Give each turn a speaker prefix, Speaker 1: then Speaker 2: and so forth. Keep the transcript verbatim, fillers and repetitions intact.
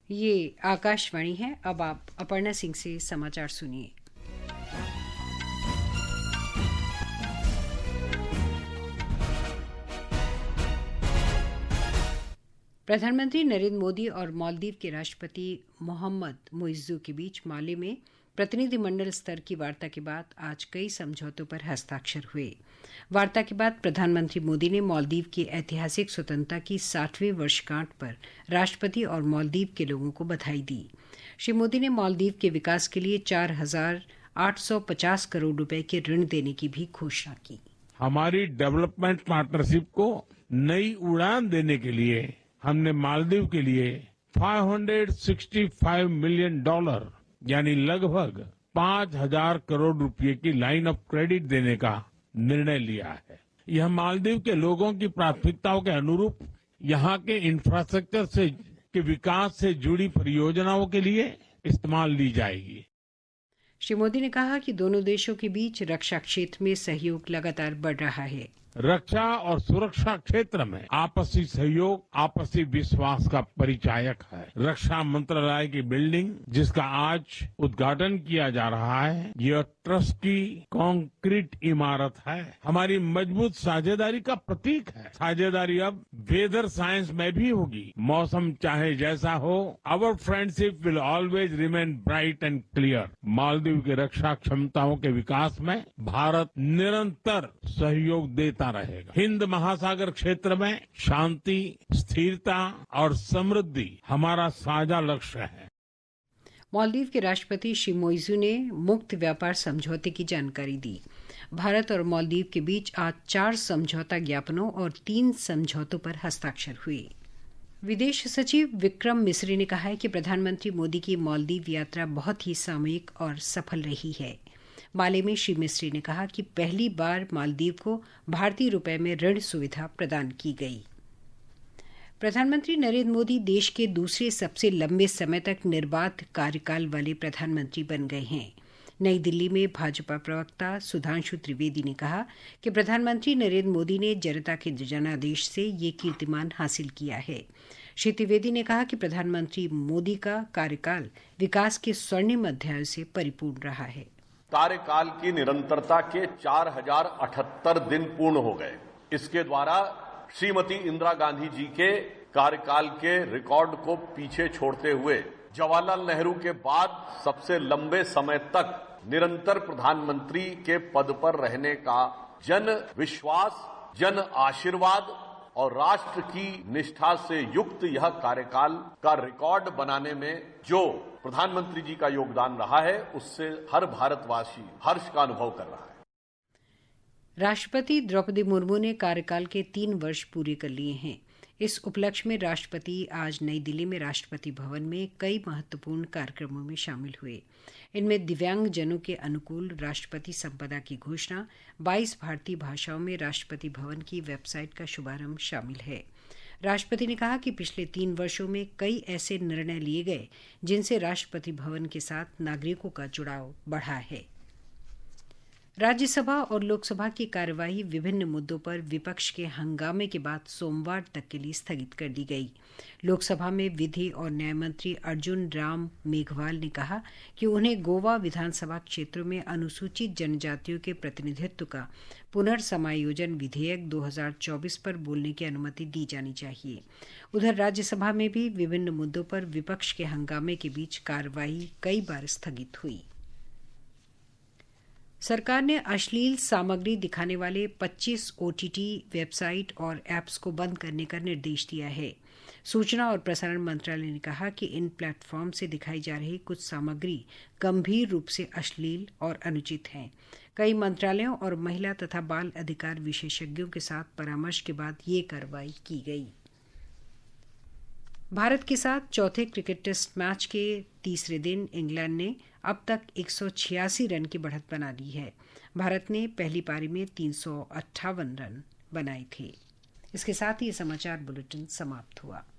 Speaker 1: ये आकाशवाणी है। अब आप अपर्णा सिंह से समाचार सुनिए। प्रधानमंत्री नरेंद्र मोदी और मालदीव के राष्ट्रपति मोहम्मद मुइज्जू के बीच माले में प्रतिनिधिमंडल स्तर की वार्ता के बाद आज कई समझौतों पर हस्ताक्षर हुए। वार्ता के बाद प्रधानमंत्री मोदी ने मालदीव की ऐतिहासिक स्वतंत्रता की साठवीं वर्षगांठ पर राष्ट्रपति और मालदीव के लोगों को बधाई दी। श्री मोदी ने मालदीव के विकास के लिए चार हजार आठ सौ पचास करोड़ रुपए के ऋण देने की भी घोषणा की।
Speaker 2: हमारी डेवलपमेंट पार्टनरशिप को नई उड़ान देने के लिए हमने मालदीव के लिए पाँच सौ पैंसठ मिलियन डॉलर यानी लगभग पांच हजार करोड़ रुपए की लाइन ऑफ क्रेडिट देने का निर्णय लिया है। यह मालदीव के लोगों की प्राथमिकताओं के अनुरूप यहाँ के इंफ्रास्ट्रक्चर से के विकास से जुड़ी परियोजनाओं के लिए इस्तेमाल ली जाएगी।
Speaker 1: श्री मोदी ने कहा कि दोनों देशों के बीच रक्षा क्षेत्र में सहयोग लगातार बढ़ रहा है।
Speaker 2: रक्षा और सुरक्षा क्षेत्र में आपसी सहयोग आपसी विश्वास का परिचायक है। रक्षा मंत्रालय की बिल्डिंग जिसका आज उद्घाटन किया जा रहा है, यह ट्रस्ट की कंक्रीट इमारत है, हमारी मजबूत साझेदारी का प्रतीक है। साझेदारी अब वेदर साइंस में भी होगी। मौसम चाहे जैसा हो, our friendship will always remain bright and clear. Maldives की रक्षा क्षमताओं के विकास में भारत निरंतर सहयोग देता रहेगा। हिंद महासागर क्षेत्र में शांति, स्थिरता और समृद्धि हमारा साझा लक्ष्य है।
Speaker 1: मालदीव के राष्ट्रपति श्री मुइज्जू ने मुक्त व्यापार समझौते की जानकारी दी। भारत और मालदीव के बीच आज चार समझौता ज्ञापनों और तीन समझौतों पर हस्ताक्षर हुए। विदेश सचिव विक्रम मिस्री ने कहा है कि प्रधानमंत्री मोदी की मालदीव यात्रा बहुत ही सामयिक और सफल रही है। माले में श्री मिस्री ने कहा कि पहली बार मालदीव को भारतीय रुपए में ऋण सुविधा प्रदान की गई। प्रधानमंत्री नरेंद्र मोदी देश के दूसरे सबसे लंबे समय तक निर्बाध कार्यकाल वाले प्रधानमंत्री बन गए हैं। नई दिल्ली में भाजपा प्रवक्ता सुधांशु त्रिवेदी ने कहा कि प्रधानमंत्री नरेंद्र मोदी ने जनता के जनादेश से ये कीर्तिमान हासिल किया है। श्री त्रिवेदी ने कहा कि प्रधानमंत्री मोदी का कार्यकाल विकास के स्वर्णिम अध्याय से परिपूर्ण रहा है।
Speaker 3: कार्यकाल की निरंतरता के चार हजार अठहत्तर दिन पूर्ण हो गए। इसके द्वारा श्रीमती इंदिरा गांधी जी के कार्यकाल के रिकॉर्ड को पीछे छोड़ते हुए जवाहरलाल नेहरू के बाद सबसे लंबे समय तक निरंतर प्रधानमंत्री के पद पर रहने का जन विश्वास, जन आशीर्वाद और राष्ट्र की निष्ठा से युक्त यह कार्यकाल का रिकॉर्ड बनाने में जो प्रधानमंत्री जी का योगदान रहा है, उससे हर भारतवासी हर्ष का अनुभव कर रहा है।
Speaker 1: राष्ट्रपति द्रौपदी मुर्मू ने कार्यकाल के तीन वर्ष पूरे कर लिए हैं। इस उपलक्ष्य में राष्ट्रपति आज नई दिल्ली में राष्ट्रपति भवन में कई महत्वपूर्ण कार्यक्रमों में शामिल हुए। इनमें दिव्यांगजनों के अनुकूल राष्ट्रपति संपदा की घोषणा, बाईस भारतीय भाषाओं में राष्ट्रपति भवन की वेबसाइट का शुभारंभ शामिल है। राष्ट्रपति ने कहा कि पिछले तीन वर्षों में कई ऐसे निर्णय लिए गए जिनसे राष्ट्रपति भवन के साथ नागरिकों का जुड़ाव बढ़ा है। राज्यसभा और लोकसभा की कार्यवाही विभिन्न मुद्दों पर विपक्ष के हंगामे के बाद सोमवार तक के लिए स्थगित कर दी गई। लोकसभा में विधि और न्याय मंत्री अर्जुन राम मेघवाल ने कहा कि उन्हें गोवा विधानसभा क्षेत्रों में अनुसूचित जनजातियों के प्रतिनिधित्व का पुनर्समायोजन विधेयक दो हजार चौबीस पर बोलने की अनुमति दी जानी चाहिए। उधर राज्यसभा में भी विभिन्न मुद्दों पर विपक्ष के हंगामे के बीच कार्यवाही कई बार स्थगित हुई। सरकार ने अश्लील सामग्री दिखाने वाले पच्चीस ओटीटी वेबसाइट और ऐप्स को बंद करने का निर्देश दिया है। सूचना और प्रसारण मंत्रालय ने कहा कि इन प्लेटफॉर्म से दिखाई जा रही कुछ सामग्री गंभीर रूप से अश्लील और अनुचित है। कई मंत्रालयों और महिला तथा बाल अधिकार विशेषज्ञों के साथ परामर्श के बाद ये कार्रवाई की गई। भारत के साथ चौथे क्रिकेट टेस्ट मैच के तीसरे दिन इंग्लैंड ने अब तक एक सौ छियासी रन की बढ़त बना ली है। भारत ने पहली पारी में तीन सौ अट्ठावन रन बनाए थे। इसके साथ ही ये समाचार बुलेटिन समाप्त हुआ।